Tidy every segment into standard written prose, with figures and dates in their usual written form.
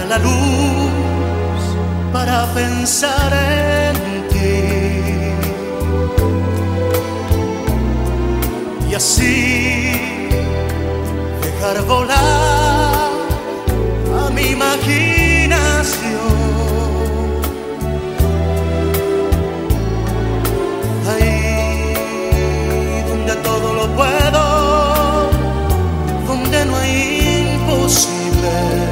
la luz para pensar en ti y así dejar volar a mi imaginación. Ahí donde todo lo puedo, donde no hay imposibles.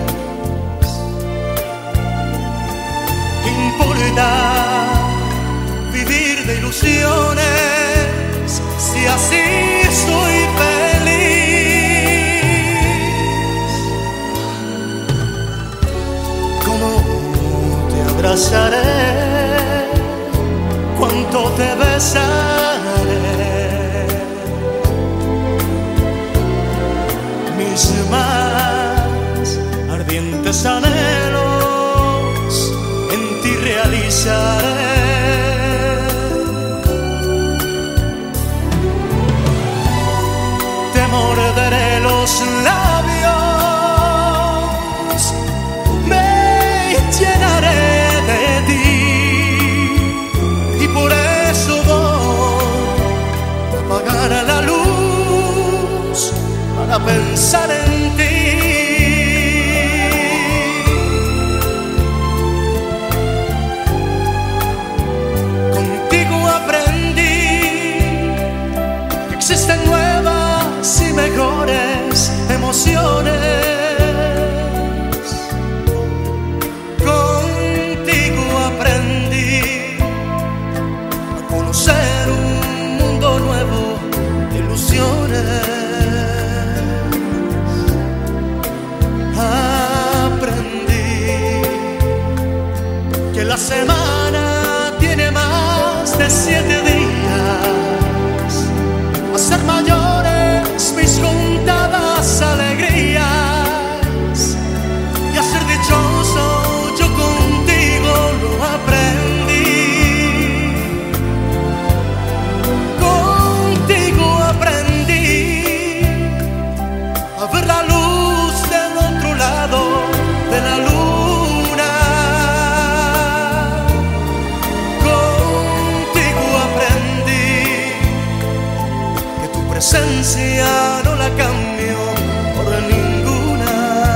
Importa vivir de ilusiones si así soy feliz. ¿Cómo te abrazaré? ¿Cuánto te besaré? Mis más ardientes anhelos en ti realizaré. Te morderé los labios, me llenaré de ti y por eso voy a apagar la luz para pensar en ti. Existen nuevas y mejores emociones. Contigo aprendí a conocer un mundo nuevo de ilusiones. Aprendí que la semana tiene más de 7 días. Hacer mayores mis contadas alegrías y a ser dichoso yo contigo lo aprendí. Contigo aprendí a ver la luz del otro lado de la luna. Contigo aprendí presencia no la cambio por ninguna.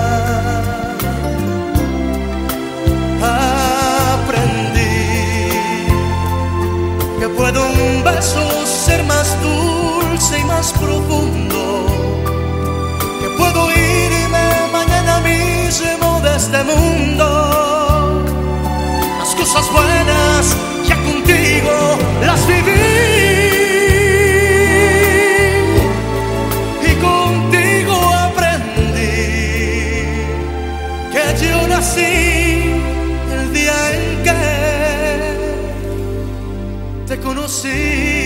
Aprendí que puedo un beso ser más dulce y más profundo, que puedo irme mañana mismo de este mundo. Las cosas buenas ya contigo las viví. Yo nací el día en que te conocí.